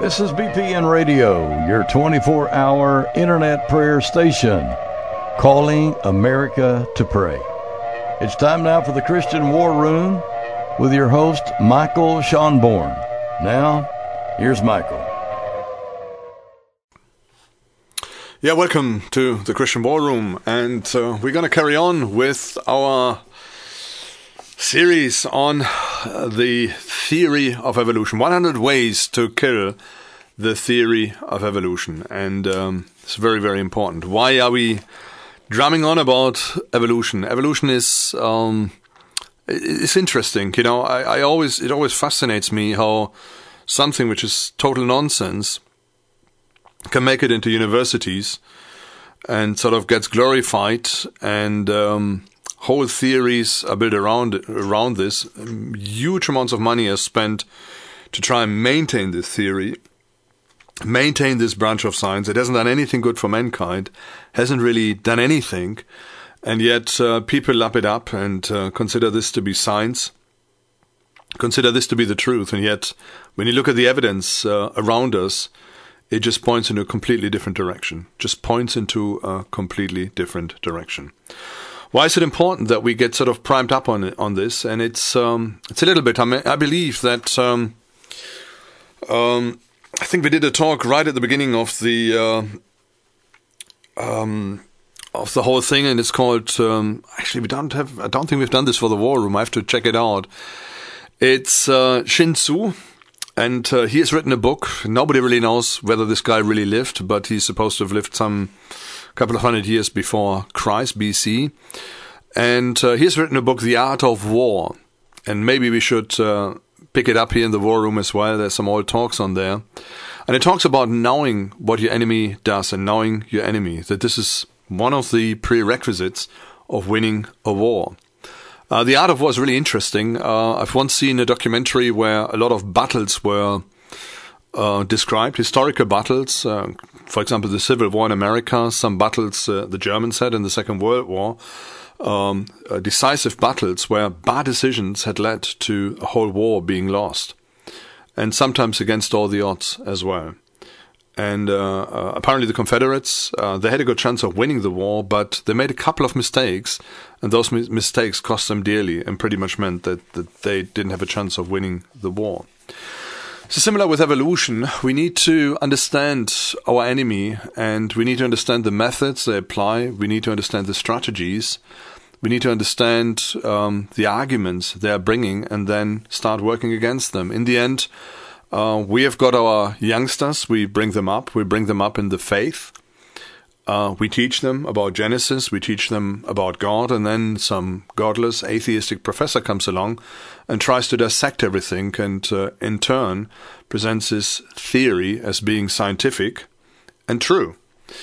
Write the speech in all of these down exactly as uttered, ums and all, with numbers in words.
This is B P N Radio, your twenty-four hour internet prayer station, calling America to pray. It's time now for the Christian War Room with your host, Michael Schonborn. Now, here's Michael. Yeah, welcome to the Christian War Room, and uh, we're going to carry on with our series on uh, the theory of evolution. one hundred ways to kill the theory of evolution, and um, it's very, very important. Why are we drumming on about evolution? Evolution is um, it's interesting, you know. I, I always it always fascinates me how something which is total nonsense can make it into universities and sort of gets glorified, and um, whole theories are built around around this. Huge amounts of money are spent to try and maintain this theory, maintain this branch of science. It hasn't done anything good for mankind, hasn't really done anything, and yet uh, people lap it up and uh, consider this to be science, consider this to be the truth. And yet, when you look at the evidence uh, around us, it just points in a completely different direction. Just points into a completely different direction. Why is it important that we get sort of primed up on on this? And it's um, it's a little bit. I mean, I believe that um, um, I think we did a talk right at the beginning of the uh, um, of the whole thing, and it's called. Um, actually, we don't have. I don't think we've done this for the War Room. I have to check it out. It's uh, Sun Tzu, and uh, he has written a book. Nobody really knows whether this guy really lived, but he's supposed to have lived some couple of hundred years before Christ, B C, and uh, he's written a book, The Art of War, and maybe we should uh, pick it up here in the War Room as well. There's some old talks on there, and it talks about knowing what your enemy does and knowing your enemy, that this is one of the prerequisites of winning a war. Uh, the Art of War is really interesting. Uh, I've once seen a documentary where a lot of battles were uh, described, historical battles. Uh, for example, the Civil War in America, some battles uh, the Germans had in the Second World War, um, uh, decisive battles where bad decisions had led to a whole war being lost, and sometimes against all the odds as well. And uh, uh, apparently the Confederates, uh, they had a good chance of winning the war, but they made a couple of mistakes, and those mi- mistakes cost them dearly and pretty much meant that, that they didn't have a chance of winning the war. So similar with evolution, we need to understand our enemy, and we need to understand the methods they apply. We need to understand the strategies. We need to understand um, the arguments they are bringing, and then start working against them. In the end, uh, we have got our youngsters. We bring them up. We bring them up in the faith. Uh, we teach them about Genesis, we teach them about God, and then some godless, atheistic professor comes along and tries to dissect everything, and uh, in turn presents his theory as being scientific and true.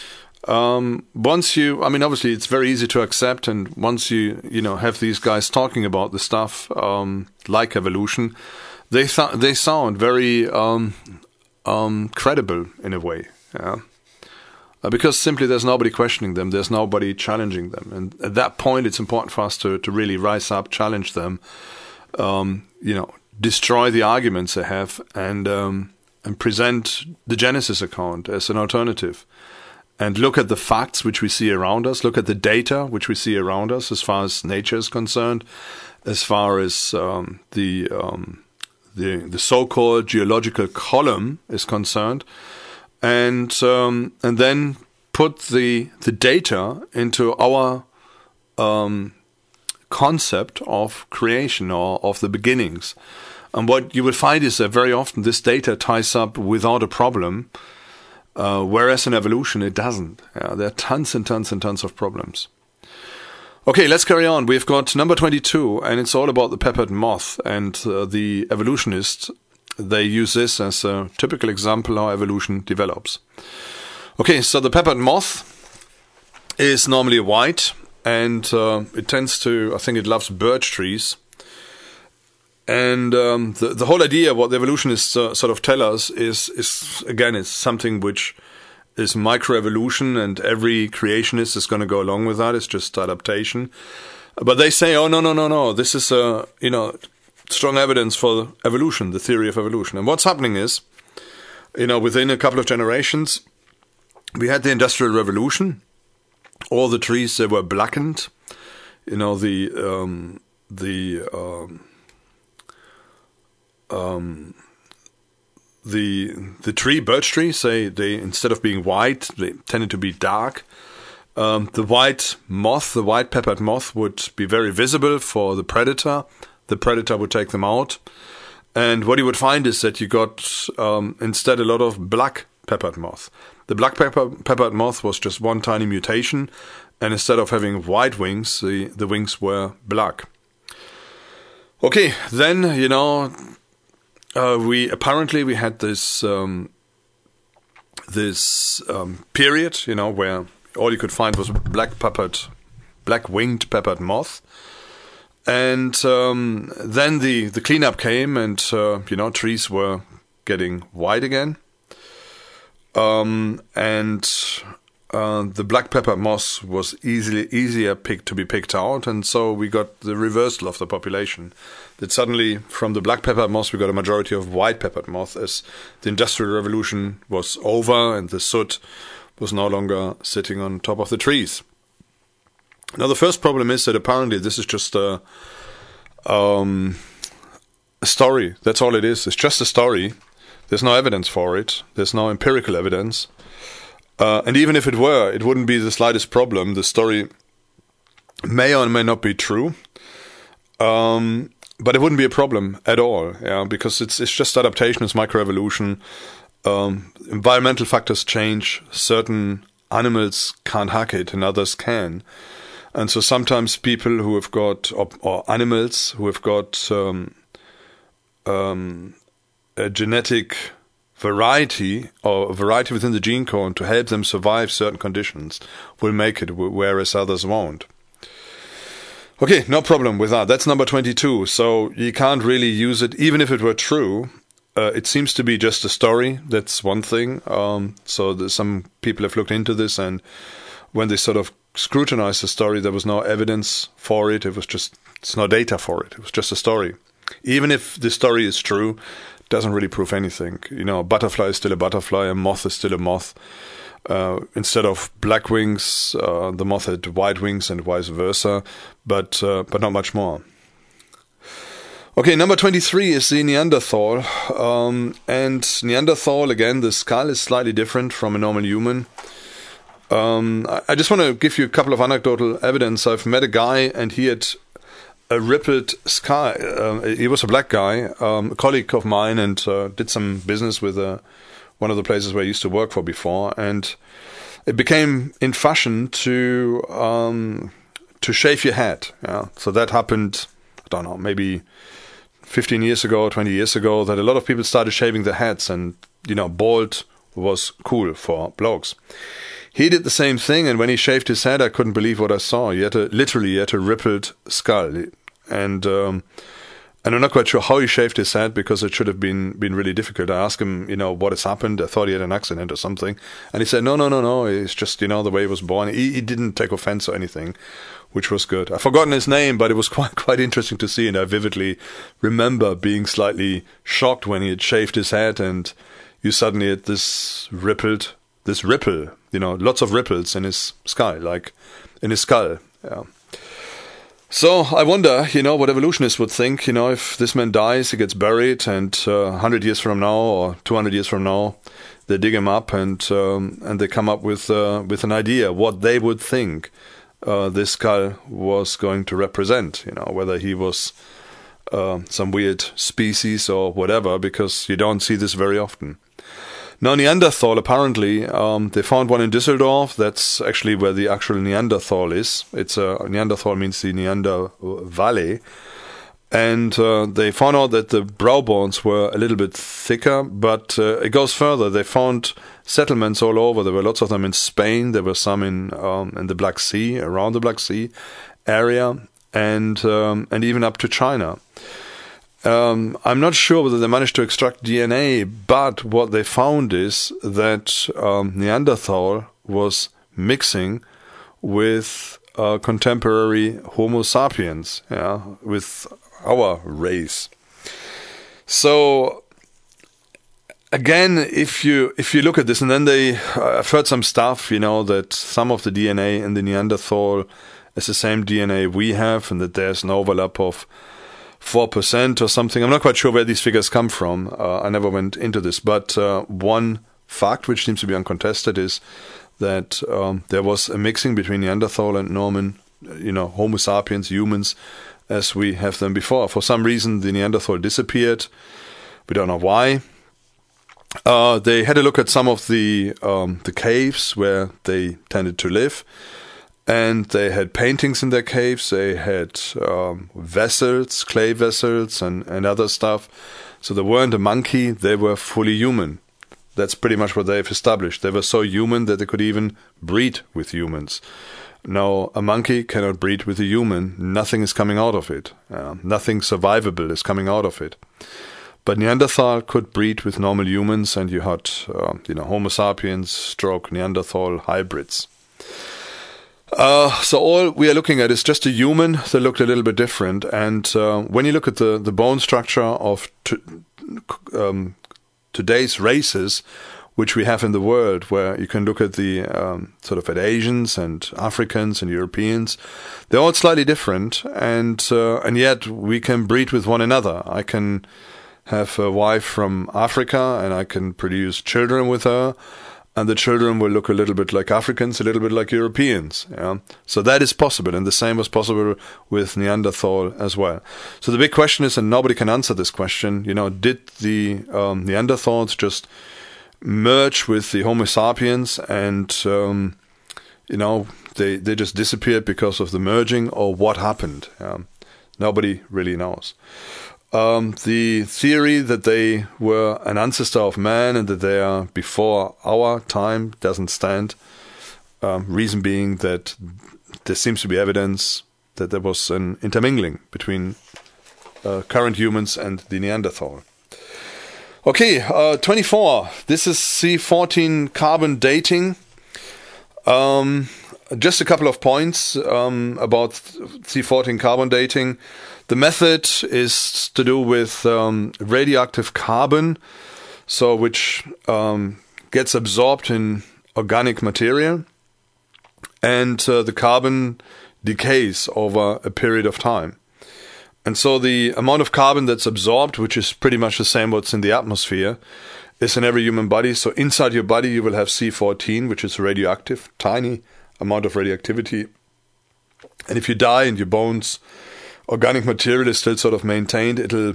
Um, once you, I mean, obviously it's very easy to accept, and once you, you know, have these guys talking about the stuff um, like evolution, they th- they sound very um, um, credible in a way, yeah. Uh, because simply there's nobody questioning them, there's nobody challenging them. And at that point, it's important for us to, to really rise up, challenge them, um, you know, destroy the arguments they have, and um, and present the Genesis account as an alternative. And look at the facts which we see around us, look at the data which we see around us as far as nature is concerned, as far as um, the, um, the, the so-called geological column is concerned. And um, and then put the the data into our um, concept of creation or of the beginnings. And what you will find is that very often this data ties up without a problem, uh, whereas in evolution it doesn't. Yeah, there are tons and tons and tons of problems. Okay, let's carry on. We've got number twenty-two, and it's all about the peppered moth, and uh, the evolutionists. They use this as a typical example how evolution develops. Okay, so the peppered moth is normally white, and uh, it tends to, I think it loves birch trees. And um, the, the whole idea, what the evolutionists uh, sort of tell us is, is, again, it's something which is microevolution, and every creationist is going to go along with that. It's just adaptation. But they say, oh, no, no, no, no, this is, uh, you know, strong evidence for evolution, the theory of evolution. And what's happening is, you know, within a couple of generations, we had the Industrial Revolution. All the trees, they were blackened. You know, the um, the um, um, the the tree, birch trees, they they instead of being white, they tended to be dark. Um, the white moth, the white peppered moth, would be very visible for the predator. The predator would take them out. And what you would find is that you got um, instead a lot of black peppered moth. The black pepper, peppered moth was just one tiny mutation, and instead of having white wings, the, the wings were black. Okay, then, you know, uh, we apparently we had this um, this um, period, you know, where all you could find was black peppered, black winged peppered moth. And um, then the, the cleanup came, and uh, you know, trees were getting white again. Um, and uh, the black pepper moth was easily easier pick, to be picked out, and so we got the reversal of the population. That suddenly, from the black pepper moth, we got a majority of white peppered moth, as the Industrial Revolution was over and the soot was no longer sitting on top of the trees. Now, the first problem is that apparently this is just a, um, a story. That's all it is. It's just a story. There's no evidence for it. There's no empirical evidence. Uh, and even if it were, it wouldn't be the slightest problem. The story may or may not be true. Um, but it wouldn't be a problem at all, yeah, because it's it's just adaptation, it's microevolution. Um, environmental factors change. Certain animals can't hack it and others can. And so sometimes people who have got, or, or animals who have got um, um, a genetic variety or a variety within the gene code to help them survive certain conditions will make it, whereas others won't. Okay, no problem with that. That's number twenty-two. So you can't really use it, even if it were true. Uh, it seems to be just a story. That's one thing. Um, so some people have looked into this, and when they sort of scrutinized the story, there was no evidence for it. It was just, it's no data for it. It was just a story. Even if the story is true, it doesn't really prove anything. You know, a butterfly is still a butterfly, a moth is still a moth. Uh, instead of black wings, uh, the moth had white wings and vice versa, but uh, but not much more. Okay, number twenty-three is the Neanderthal. Um, and Neanderthal, again, the skull is slightly different from a normal human. Um, I, I just want to give you a couple of anecdotal evidence. I've met a guy, and he had a rippled skull. Uh, he was a black guy, um, a colleague of mine, and uh, did some business with a one of the places where I used to work for before, and it became in fashion to um, to shave your head. Yeah? So that happened, I don't know, maybe fifteen years ago, twenty years ago, that a lot of people started shaving their heads, and, you know, bald was cool for blokes. He did the same thing, and when he shaved his head, I couldn't believe what I saw. He had a, literally, he had a rippled skull, and um, and I'm not quite sure how he shaved his head, because it should have been, been really difficult. I asked him, you know, what has happened. I thought he had an accident or something. And he said, no, no, no, no, it's just, you know, the way he was born. He, he didn't take offense or anything, which was good. I've forgotten his name, but it was quite quite interesting to see. And I vividly remember being slightly shocked when he had shaved his head, and you suddenly had this rippled, this ripple, you know, lots of ripples in his skull, like in his skull. Yeah. So I wonder, you know, what evolutionists would think, you know, if this man dies, he gets buried, and uh, one hundred years from now or two hundred years from now, they dig him up, and um, and they come up with uh, with an idea what they would think uh, this skull was going to represent, you know, whether he was uh, some weird species or whatever, because you don't see this very often. Now, Neanderthal, apparently, um, they found one in Düsseldorf. That's actually where the actual Neanderthal is. It's a Neanderthal means the Neander Valley. And uh, they found out that the brow bones were a little bit thicker, but uh, it goes further. They found settlements all over. There were lots of them in Spain. There were some in um, in the Black Sea, around the Black Sea area, and um, and even up to China. Um, I'm not sure whether they managed to extract D N A, but what they found is that um, Neanderthal was mixing with uh, contemporary Homo sapiens, yeah, with our race. So again, if you if you look at this, and then they, uh, I've heard some stuff, you know, that some of the D N A in the Neanderthal is the same D N A we have, and that there's an overlap of four percent or something. I'm not quite sure where these figures come from. Uh, I never went into this, but uh, one fact which seems to be uncontested is that um, there was a mixing between Neanderthal and Norman, you know, Homo sapiens, humans, as we have them before. For some reason, the Neanderthal disappeared. We don't know why. Uh, they had a look at some of the um, the caves where they tended to live, and they had paintings in their caves. They had um, vessels, clay vessels, and, and other stuff. So they weren't a monkey, they were fully human. That's pretty much what they've established. They were so human that they could even breed with humans. Now, a monkey cannot breed with a human. Nothing is coming out of it. Uh, nothing survivable is coming out of it. But Neanderthal could breed with normal humans, and you had, uh, you know, Homo sapiens, stroke, Neanderthal hybrids. Uh, so all we are looking at is just a human that looked a little bit different. And uh, when you look at the, the bone structure of t- um, today's races, which we have in the world, where you can look at the um, sort of at Asians and Africans and Europeans, they're all slightly different, and uh, and yet we can breed with one another. I can have a wife from Africa, and I can produce children with her, and the children will look a little bit like Africans, a little bit like Europeans. Yeah? So that is possible, and the same was possible with Neanderthal as well. So the big question is, and nobody can answer this question, you know, did the um, Neanderthals just merge with the Homo sapiens, and um, you know, they they just disappeared because of the merging, or what happened? Um, nobody really knows. Um, the theory that they were an ancestor of man and that they are before our time doesn't stand. Um, reason being that there seems to be evidence that there was an intermingling between uh, current humans and the Neanderthal. Okay, uh, twenty-four. This is C fourteen carbon dating. Um, just a couple of points um, about C fourteen carbon dating. The method is to do with um, radioactive carbon, so which um, gets absorbed in organic material, and uh, the carbon decays over a period of time. And so the amount of carbon that's absorbed, which is pretty much the same what's in the atmosphere, is in every human body. So inside your body you will have C fourteen, which is radioactive, tiny amount of radioactivity. And if you die and your bones, organic material is still sort of maintained, it'll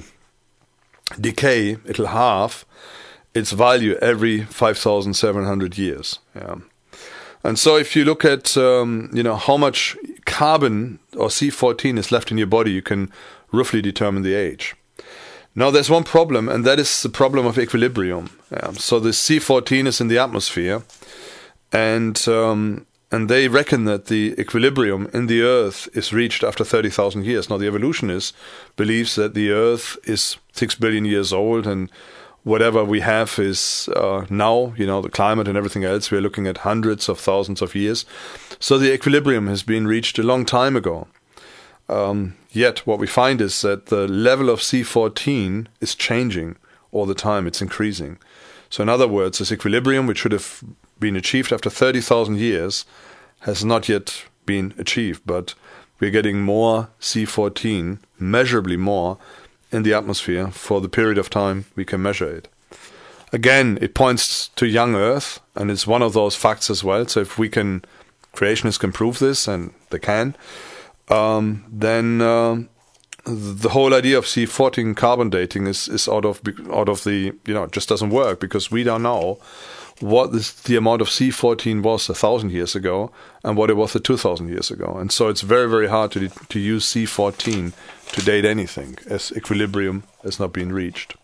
decay, it'll halve its value every five thousand seven hundred years. Yeah. And so if you look at um, you know, how much carbon or C fourteen is left in your body, you can roughly determine the age. Now there's one problem, and that is the problem of equilibrium. Yeah. So the C fourteen is in the atmosphere, and um, and they reckon that the equilibrium in the Earth is reached after thirty thousand years. Now the evolutionist believes that the Earth is six billion years old, and whatever we have is uh, now, you know, the climate and everything else, we're looking at hundreds of thousands of years. So the equilibrium has been reached a long time ago. Um, yet what we find is that the level of C fourteen is changing all the time. It's increasing. So in other words, this equilibrium, which should have been achieved after thirty thousand years, has not yet been achieved. But we're getting more C fourteen, measurably more, in the atmosphere for the period of time we can measure it. Again, it points to young Earth, and it's one of those facts as well. So if we can, creationists can prove this, and they can, um, then uh, the whole idea of C fourteen carbon dating is, is out of out of the, you know, it just doesn't work, because we don't know what this, the amount of C fourteen was a thousand years ago and what it was a two thousand years ago. And so it's very, very hard to to use C fourteen to date anything, as equilibrium has not been reached.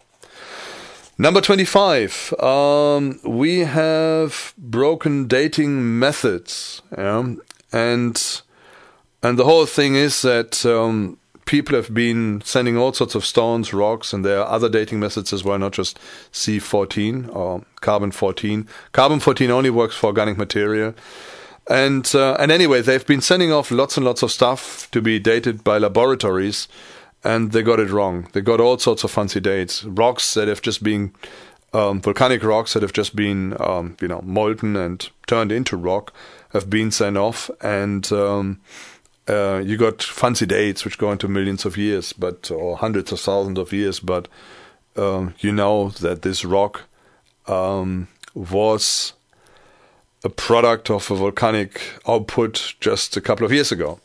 Number twenty-five, um, we have broken dating methods, yeah? and and the whole thing is that um, people have been sending all sorts of stones, rocks, and there are other dating methods as well, not just C fourteen or carbon fourteen. Carbon fourteen only works for organic material. And uh, and anyway, they've been sending off lots and lots of stuff to be dated by laboratories, and they got it wrong. They got all sorts of fancy dates, rocks that have just been um, volcanic rocks that have just been, um, you know, molten and turned into rock have been sent off, and um, uh, you got fancy dates which go into millions of years, but or hundreds of thousands of years, but um, you know that this rock um, was a product of a volcanic output just a couple of years ago.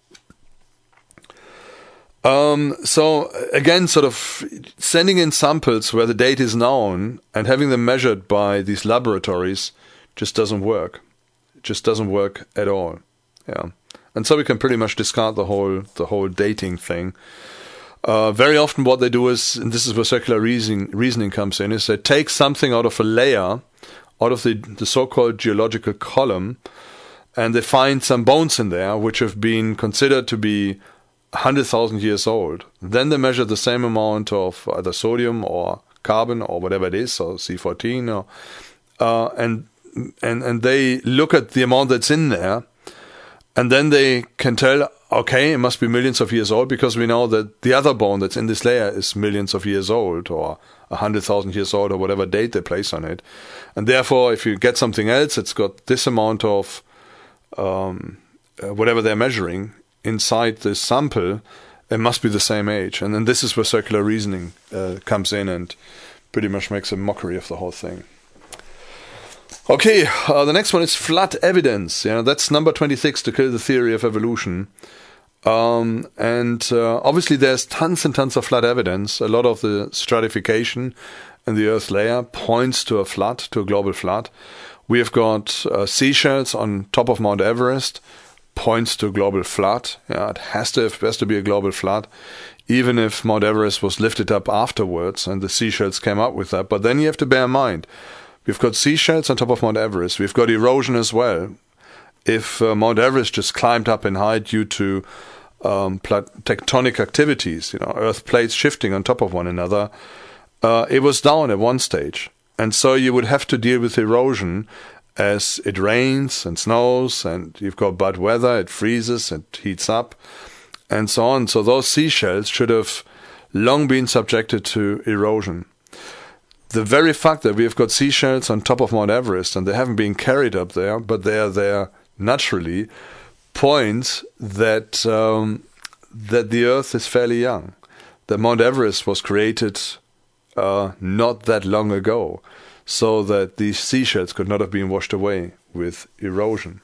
Um, so again, sort of sending in samples where the date is known and having them measured by these laboratories just doesn't work. It just doesn't work at all. Yeah, and so we can pretty much discard the whole the whole dating thing. Uh, very often, what they do is, and this is where circular reasoning reasoning comes in, is they take something out of a layer, out of the the so-called geological column, and they find some bones in there which have been considered to be one hundred thousand years old. Then they measure the same amount of either sodium or carbon or whatever it is, or C fourteen, or, uh, and and and they look at the amount that's in there, and then they can tell, okay, it must be millions of years old, because we know that the other bone that's in this layer is millions of years old, or one hundred thousand years old, or whatever date they place on it. And therefore, if you get something else that's got this amount of um, uh, whatever they're measuring inside this sample, it must be the same age. And then this is where circular reasoning uh, comes in and pretty much makes a mockery of the whole thing. Okay, uh, the next one is flat evidence. Yeah, that's number twenty-six to kill the theory of evolution. Um, and uh, obviously there's tons and tons of flat evidence. A lot of the stratification in the Earth's layer points to a flood, to a global flood. We have got uh, seashells on top of Mount Everest, points to a global flood. Yeah, it has to have, has to be a global flood, even if Mount Everest was lifted up afterwards and the seashells came up with that. But then you have to bear in mind, we've got seashells on top of Mount Everest. We've got erosion as well. If uh, Mount Everest just climbed up in height due to um, tectonic activities, you know, Earth plates shifting on top of one another, uh, it was down at one stage. And so you would have to deal with erosion as it rains and snows, and you've got bad weather, it freezes, it heats up, and so on. So those seashells should have long been subjected to erosion. The very fact that we have got seashells on top of Mount Everest and they haven't been carried up there, but they are there naturally, points that um, that the Earth is fairly young. That Mount Everest was created uh, not that long ago, so that these seashells could not have been washed away with erosion.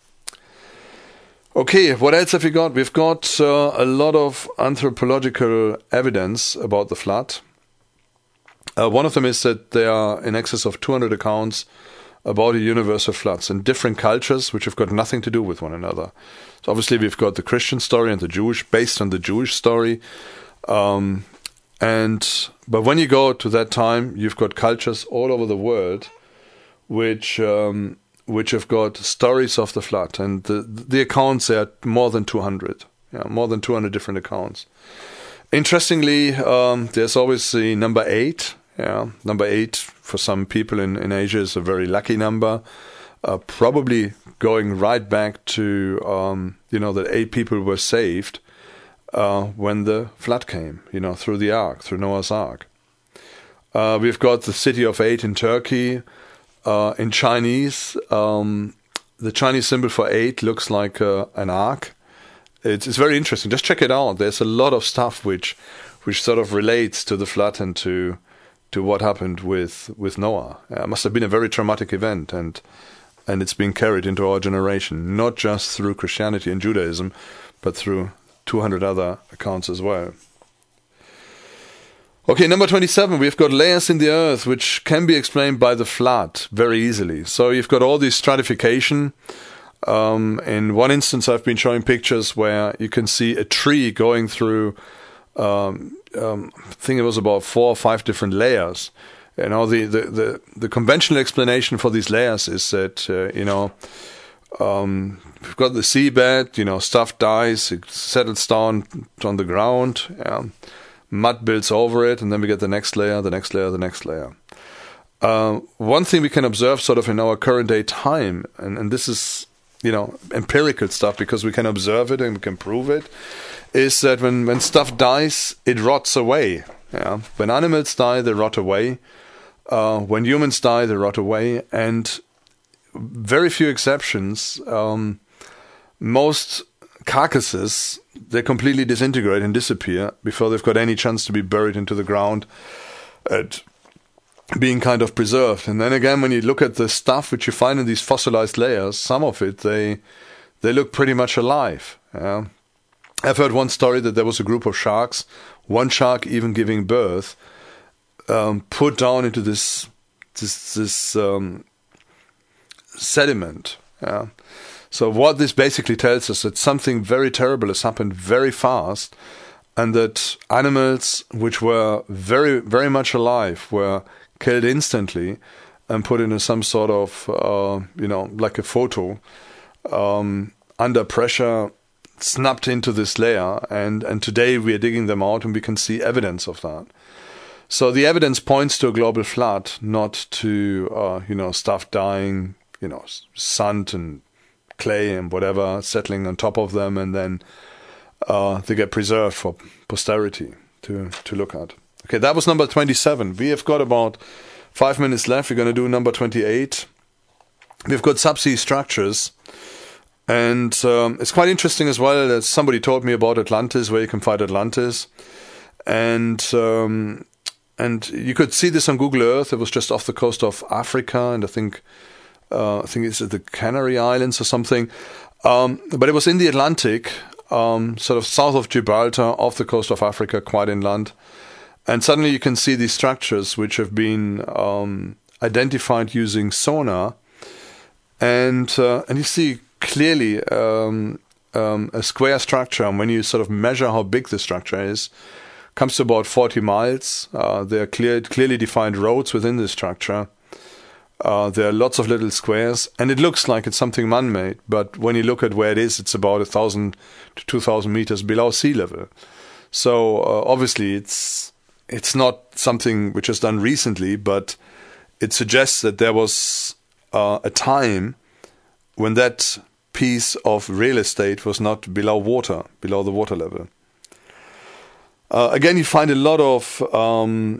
Okay, what else have we got? We've got uh, a lot of anthropological evidence about the flood. Uh, one of them is that there are in excess of two hundred accounts about the universal floods in different cultures which have got nothing to do with one another. So obviously we've got the Christian story and the Jewish, based on the Jewish story. Um, and but when you go to that time, you've got cultures all over the world which um, which have got stories of the flood. And the, the accounts are more than two hundred. Yeah, more than two hundred different accounts. Interestingly, um, there's always the number eight. Yeah, number eight for some people in, in Asia is a very lucky number. Uh, probably going right back to, um, you know, that eight people were saved uh, when the flood came, you know, through the Ark, through Noah's Ark. Uh, we've got the city of eight in Turkey. Uh, in Chinese, um, the Chinese symbol for eight looks like uh, an ark. It's, it's very interesting. Just check it out. There's a lot of stuff which which sort of relates to the flood and to to what happened with with Noah. Uh, it must have been a very traumatic event, and and it's been carried into our generation, not just through Christianity and Judaism, but through two hundred other accounts as well. Okay, number twenty-seven, we've got layers in the earth which can be explained by the flood very easily. So you've got all this stratification. Um, in one instance, I've been showing pictures where you can see a tree going through, um, um, I think it was about four or five different layers. You know, the, the, the, the conventional explanation for these layers is that, uh, you know, um, we've got the seabed, you know, stuff dies, it settles down on the ground, yeah, mud builds over it, and then we get the next layer, the next layer, the next layer. Uh, one thing we can observe sort of in our current day time, and, and this is, you know, empirical stuff because we can observe it and we can prove it, is that when, when stuff dies, it rots away. Yeah? When animals die, they rot away. Uh, when humans die, they rot away, and very few exceptions. Um, most carcasses, they completely disintegrate and disappear before they've got any chance to be buried into the ground and being kind of preserved. And then again, when you look at the stuff which you find in these fossilized layers, some of it, they they look pretty much alive. Yeah? I've heard one story that there was a group of sharks, one shark even giving birth, um, put down into this this this um, sediment. Yeah? So what this basically tells us that something very terrible has happened very fast, and that animals which were very very much alive were killed instantly and put into some sort of uh, you know like a photo um, under pressure, snapped into this layer, and and today we are digging them out and we can see evidence of that. So the evidence points to a global flood, not to uh, you know stuff dying, you know sand and clay and whatever settling on top of them, and then uh, they get preserved for posterity to to look at. Okay, that was number twenty-seven. We have got about five minutes left. We're going to do number twenty-eight. We've got subsea structures. And um, it's quite interesting as well that somebody told me about Atlantis, where you can find Atlantis. And um, and you could see this on Google Earth. It was just off the coast of Africa, and I think uh, I think it's at the Canary Islands or something. Um, but it was in the Atlantic, um, sort of south of Gibraltar, off the coast of Africa, quite inland. And suddenly you can see these structures which have been um, identified using sonar. And uh, and you see clearly um, um, a square structure, and when you sort of measure how big the structure is, comes to about forty miles. Uh, there are clear, clearly defined roads within the structure. Uh, there are lots of little squares, and it looks like it's something man-made, but when you look at where it is, it's about a thousand to two thousand meters below sea level. So uh, obviously it's it's not something which is done recently, but it suggests that there was uh, a time when that piece of real estate was not below water, below the water level. Uh, again, you find a lot of um,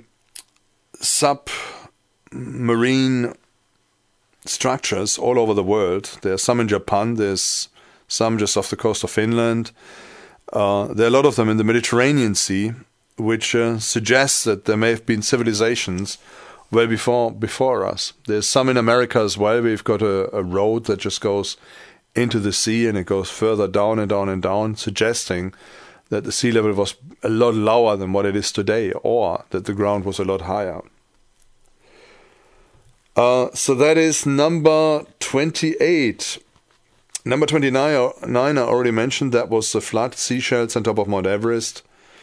submarine structures all over the world. There are some in Japan, there's some just off the coast of Finland. Uh, there are a lot of them in the Mediterranean Sea, which uh, suggests that there may have been civilizations well before before us. There's some in America as well. We've got a, a road that just goes into the sea, and it goes further down and down and down, suggesting that the sea level was a lot lower than what it is today, or that the ground was a lot higher. Uh, so that is number twenty-eight. Number twenty-nine I already mentioned. That was the flood, seashells on top of Mount Everest.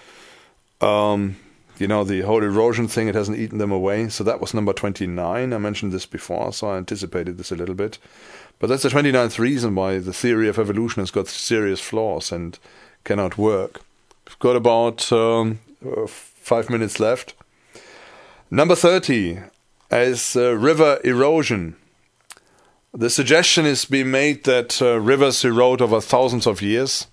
Um... You know, the whole erosion thing, it hasn't eaten them away. So that was number twenty-nine. I mentioned this before, so I anticipated this a little bit. But that's the twenty-ninth reason why the theory of evolution has got serious flaws and cannot work. We've got about um, five minutes left. Number thirty is uh, river erosion. The suggestion is being made that uh, rivers erode over thousands of years.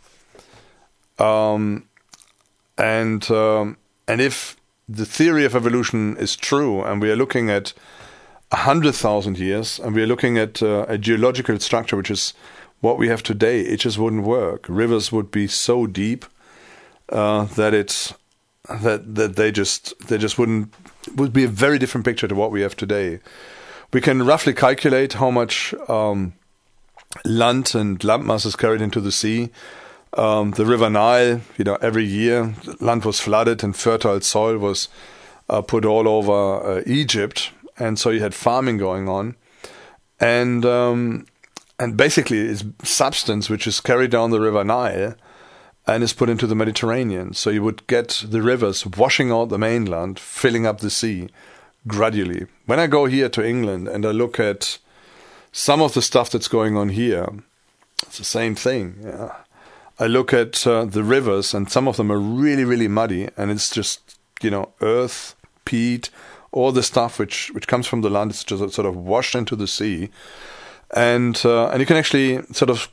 Um, and... Um, And if the theory of evolution is true, and we are looking at one hundred thousand years, and we are looking at uh, a geological structure which is what we have today, it just wouldn't work. Rivers would be so deep uh, that it's that that they just they just wouldn't would be a very different picture to what we have today. We can roughly calculate how much um, land and landmass is carried into the sea. Um, the River Nile, you know, every year land was flooded and fertile soil was uh, put all over uh, Egypt, and so you had farming going on, and um, and basically it's substance which is carried down the River Nile and is put into the Mediterranean. So you would get the rivers washing out the mainland, filling up the sea gradually. When I go here to England and I look at some of the stuff that's going on here, it's the same thing. Yeah. I look at uh, the rivers, and some of them are really, really muddy, and it's just, you know, earth, peat, all the stuff which, which comes from the land is just sort of washed into the sea. And uh, and you can actually sort of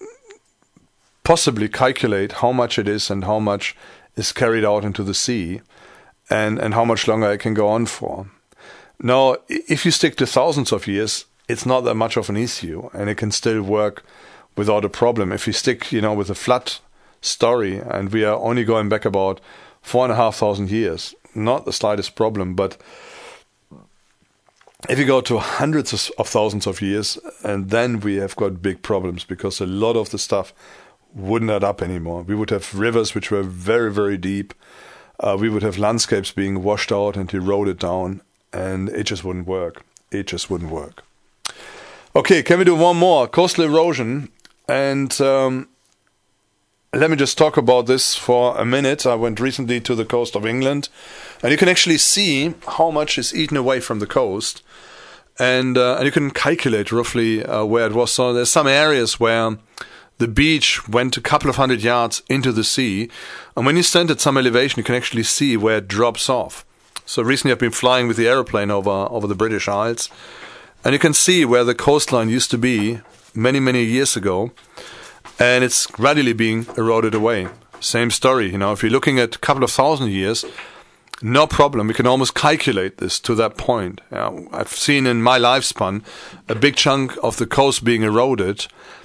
possibly calculate how much it is and how much is carried out into the sea, and, and how much longer it can go on for. Now, if you stick to thousands of years, it's not that much of an issue, and it can still work without a problem. If you stick, you know, with a flood story, and we are only going back about four and a half thousand years, not the slightest problem. But if you go to hundreds of thousands of years, and then we have got big problems, because a lot of the stuff wouldn't add up anymore. We would have rivers which were very, very deep. Uh, we would have landscapes being washed out and eroded down, and it just wouldn't work. It just wouldn't work. Okay, can we do one more? Coastal erosion. And um, let me just talk about this for a minute. I went recently to the coast of England, and you can actually see how much is eaten away from the coast. And, uh, and you can calculate roughly uh, where it was. So there's some areas where the beach went a couple of hundred yards into the sea. And when you stand at some elevation, you can actually see where it drops off. So recently I've been flying with the aeroplane over, over the British Isles. And you can see where the coastline used to be many, many years ago. And it's gradually being eroded away. Same story, you know, if you're looking at a couple of thousand years, no problem. We can almost calculate this to that point. You know, I've seen in my lifespan a big chunk of the coast being eroded.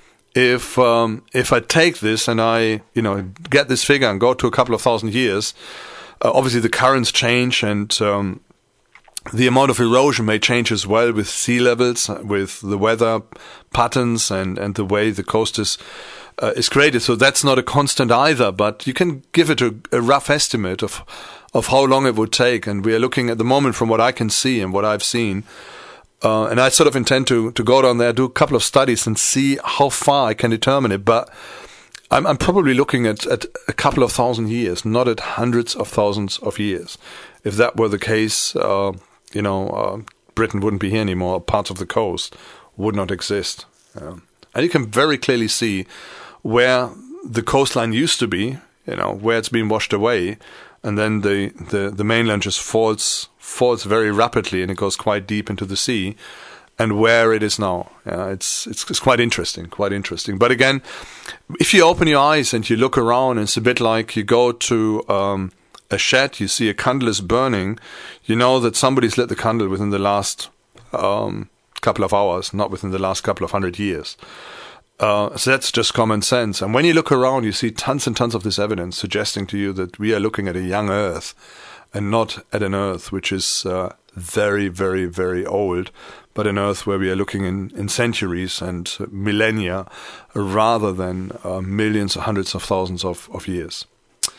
If um, if I take this and I, you know, get this figure and go to a couple of thousand years, uh, obviously the currents change, and um, the amount of erosion may change as well with sea levels, with the weather patterns, and, and the way the coast is uh, is created. So that's not a constant either, but you can give it a, a rough estimate of of how long it would take. And we are looking at the moment, from what I can see and what I've seen. Uh, and I sort of intend to, to go down there, do a couple of studies and see how far I can determine it. But I'm, I'm probably looking at, at a couple of thousand years, not at hundreds of thousands of years. If that were the case, uh, you know, uh, Britain wouldn't be here anymore. Parts of the coast would not exist. Um, and you can very clearly see where the coastline used to be, you know, where it's been washed away. And then the, the, the mainland just falls falls very rapidly, and it goes quite deep into the sea, and where it is now. Yeah, it's, it's it's quite interesting, quite interesting. But again, if you open your eyes and you look around, it's a bit like you go to um, a shed, you see a candle is burning, you know that somebody's lit the candle within the last um, couple of hours, not within the last couple of hundred years. Uh, so that's just common sense. And when you look around, you see tons and tons of this evidence suggesting to you that we are looking at a young Earth, and not at an Earth which is uh, very, very, very old, but an Earth where we are looking in, in centuries and millennia, rather than uh, millions or hundreds of thousands of, of years.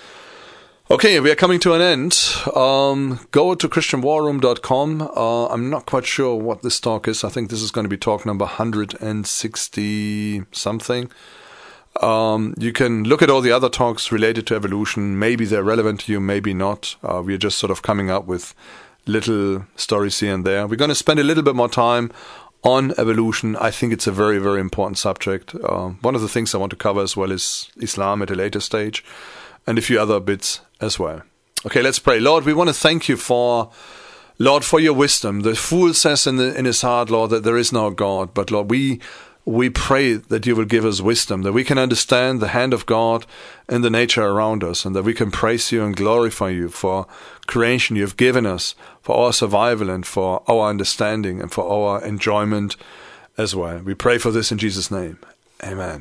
Okay, we are coming to an end. Um, go to Christian War Room dot com. Uh, I'm not quite sure what this talk is. I think this is going to be talk number one hundred sixty something. Um, you can look at all the other talks related to evolution. Maybe they're relevant to you, maybe not. Uh, we're just sort of coming up with little stories here and there. We're going to spend a little bit more time on evolution. I think it's a very, very important subject. Uh, one of the things I want to cover as well is Islam at a later stage, and a few other bits as well. Okay, let's pray. Lord, we want to thank you for, Lord, for your wisdom. The fool says in, the, in his heart, Lord, that there is no God. But Lord, we we pray that you will give us wisdom, that we can understand the hand of God and the nature around us, and that we can praise you and glorify you for creation you have given us, for our survival and for our understanding and for our enjoyment as well. We pray for this in Jesus' name. Amen.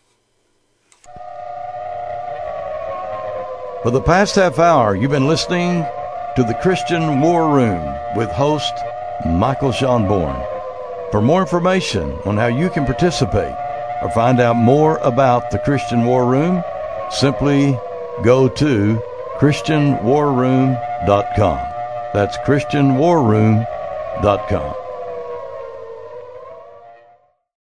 For the past half hour, you've been listening to the Christian War Room with host Michael Schonborn. For more information on how you can participate or find out more about the Christian War Room, simply go to Christian War Room dot com. That's Christian War Room dot com.